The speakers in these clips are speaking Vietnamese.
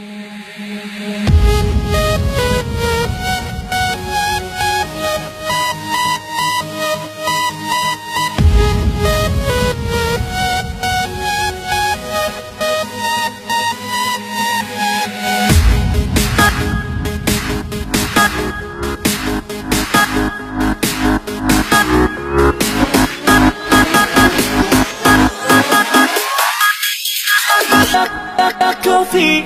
Coffee.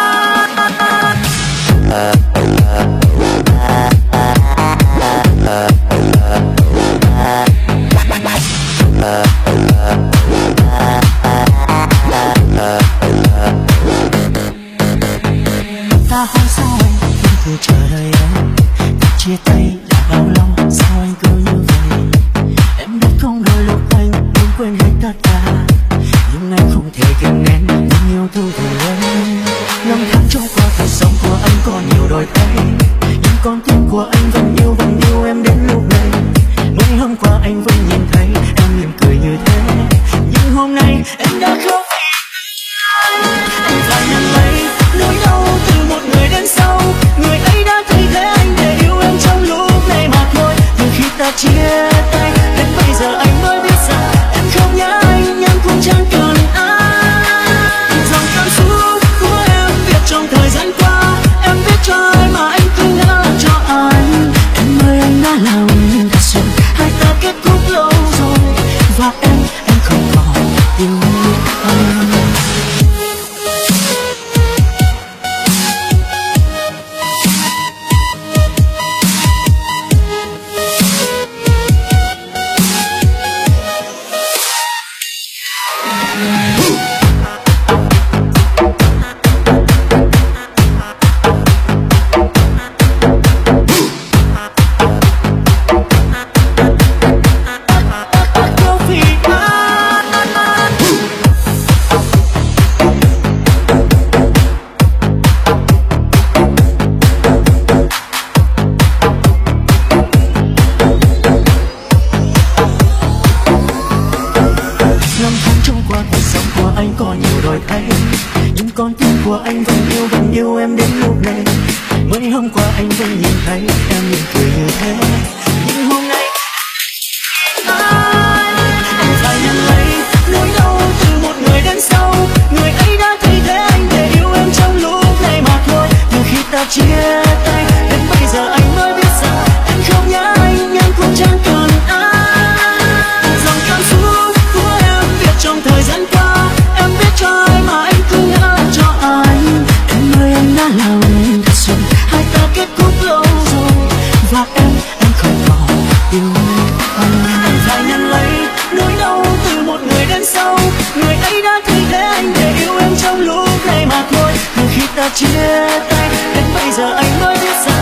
Ta hỏi sao anh không thể trả lời em, chia tay đã bao lâu sao anh cứ như vậy. Em biết không đôi lúc anh muốn quên hết tất cả, nhưng anh không thể kìm nén tình yêu thương của em. Năm tháng trôi qua cuộc sống của anh có nhiều đổi thay, nhưng con tim của anh vẫn yêu em đến lúc này. Mới hôm qua anh vẫn nhìn thấy em mỉm cười như thế, nhưng hôm nay em đã không. Anh phải nhận lấy nỗi đau từ một người đến sau, người ấy đã thay thế anh để yêu em trong lúc này mà thôi. Từ khi ta chia tay đến bây giờ anh mới biết rằng em không nhớ anh nhưng cũng chẳng cần ai. Dòng cảm xúc của em viết trong thời gian qua, em viết cho ai mà anh cứ ngỡ cho anh. Em ơi anh đã làm thật sự hai ta kết thúc lâu rồi, và em không còn yêu anh. Nhưng con tim của anh vẫn yêu em đến lúc này. Mới hôm qua anh vẫn nhìn thấy em mỉm cười như thế, nhưng hôm nay anh phải nhận lấy nỗi đau từ một người đến sau, người ấy đã thay thế anh để yêu em trong lúc này mà thôi. Từ khi ta chia tay đến bây giờ anh mới biết rằng em không nhớ anh nhưng cũng chẳng cần ai. Dòng cảm xúc của em viết trong thời gian qua, em viết cho ai mà anh cứ ngỡ cho anh. Em ơi anh đã làm thật sự hai ta kết thúc lâu rồi, và em không còn yêu anh. Anh phải nhận lấy nỗi đau từ một người đến sau, người ấy đã thay thế anh để yêu em trong lúc này mà thôi. Từ khi ta chia tay đến bây giờ anh mới biết rằng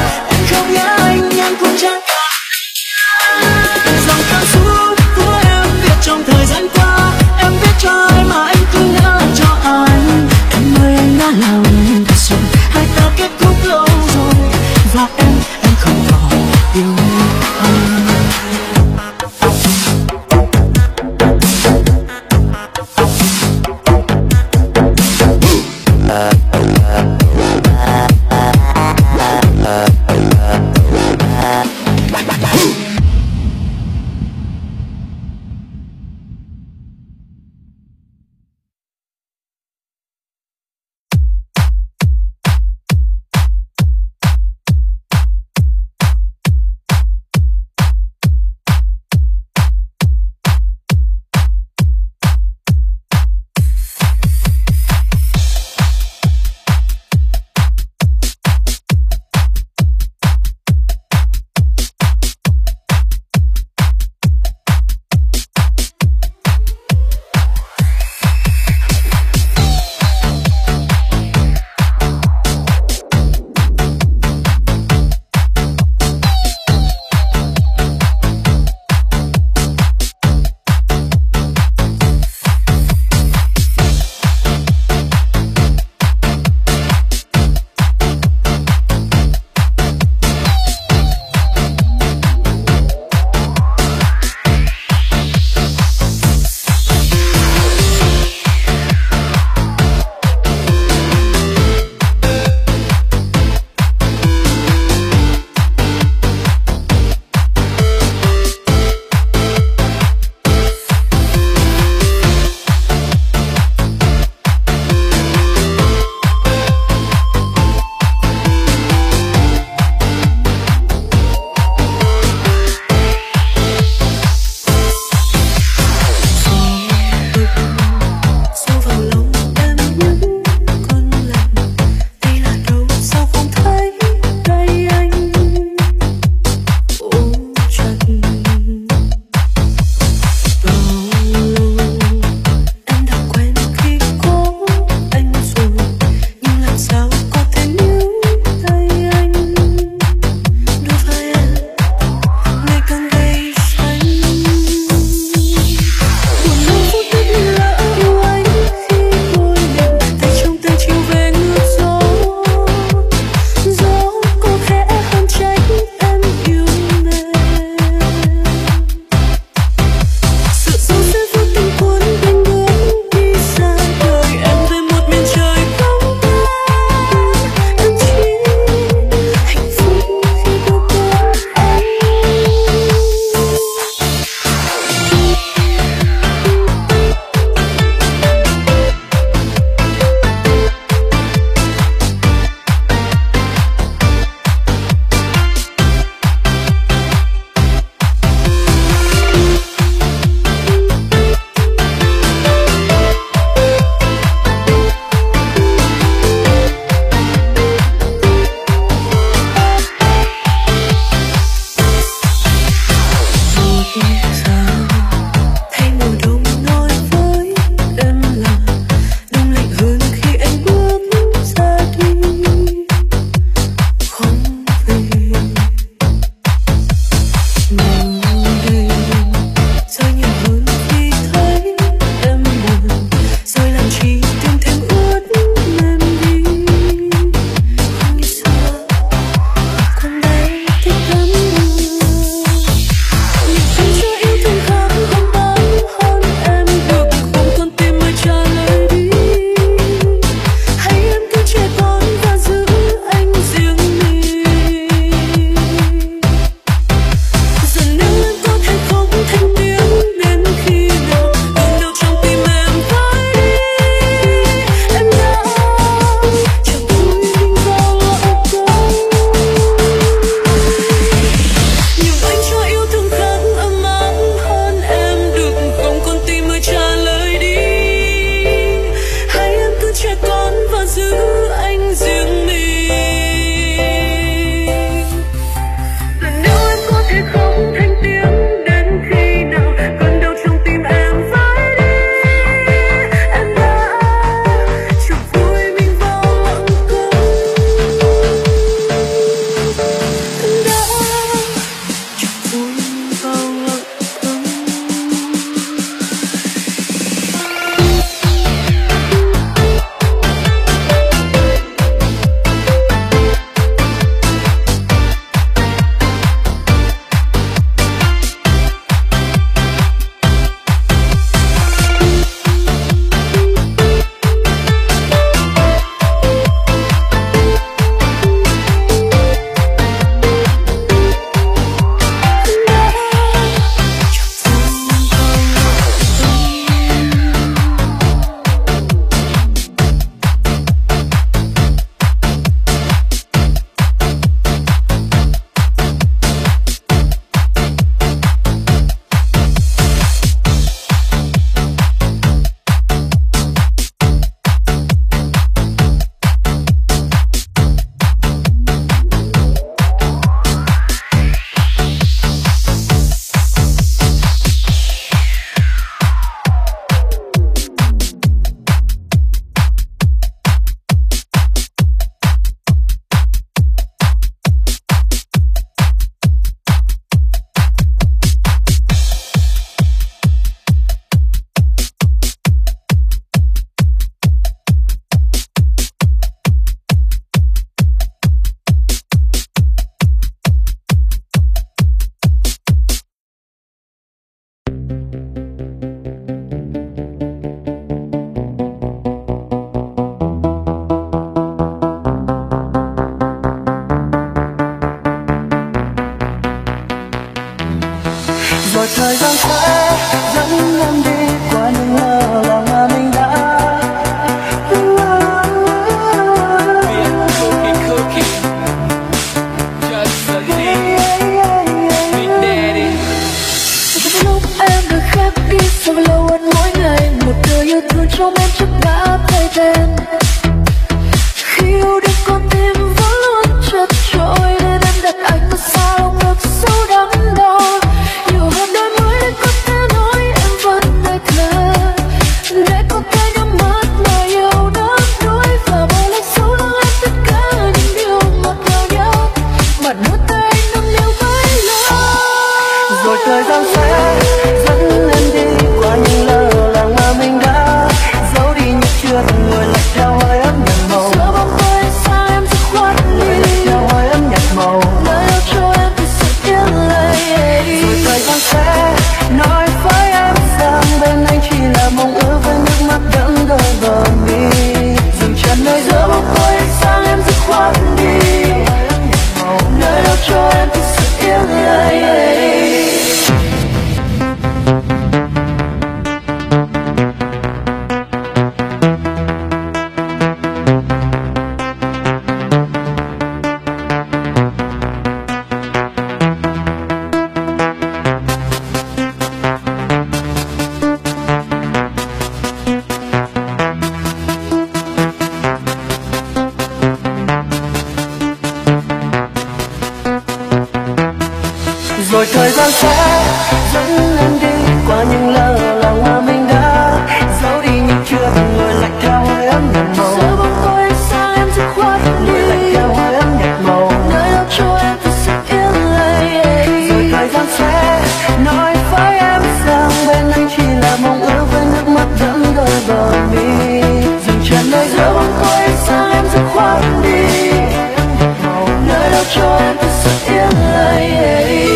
dẫn em đi qua những lỡ làng mà mình đã giấu đi, nhưng chưa từng ngờ lại theo hơi ấm nhạt màu. Giờ bóng tối ánh sáng em dứt khoát đi, lại theo hơi ấm nhạt màu, nơi đâu cho em thật sự yên lặng. Rồi thời gian sẽ nói với em rằng bên anh chỉ là mong ước với nước mắt vẫn rơi bờ mi. Dừng chân nơi giữa bóng tối ánh sáng em dứt khoát đi, nơi đâu cho em thật sự yên lặng.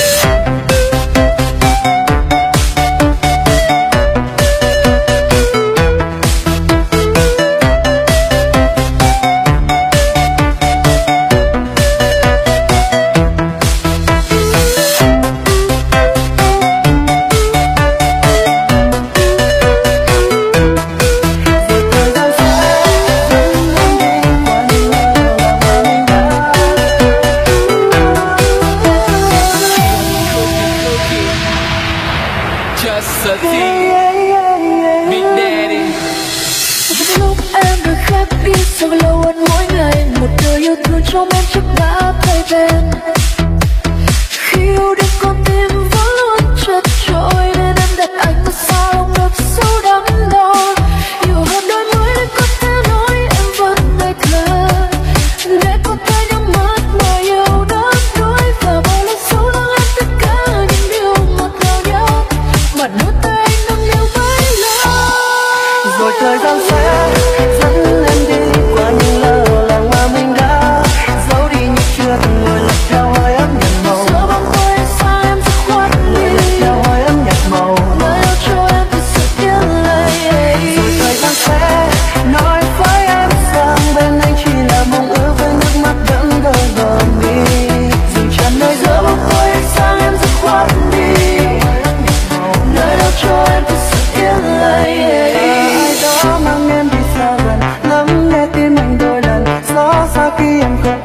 Just a tea, Big Daddy. Lúc em được khép đi sau lâu ân mỗi ngày, một đời yêu thương trong em chắc đã thay tên. Khi yêu đến con tim vẫn luôn chật chội, nên em đặt anh ở xa lòng ngập sâu đắm đau. Yêu hơn đôi môi để có thể nói em vẫn ngây thơ, để có thể nhắm mắt mà yêu đắm đuối và bao lần sâu lắng em tất cả những điều ngọt ngào nhau mà đôi tay anh nâng niu bấy lâu. Rồi thời gian sẽ dẫn em đi qua những lỡ làng mà mình đã giấu đi, nhưng chưa từng ngờ lại theo hơi ấm nhạt màu. Giữa bóng tối ánh sáng em dứt khoát đi, lại theo hơi ấm nhạt màu, nơi đâu cho em thật sự yên lặng. Rồi thời gian sẽ nói với em rằng bên anh chỉ là mong ước với nước mắt vẫn rơi bờ mi. Dừng chân nơi giữa bóng tối ánh sáng em dứt khoát đi, nơi đâu cho em thật sự yên lặng. Ai đó mang em đi xa gần, lắng nghe tim anh đôi lần, xót xa khi em không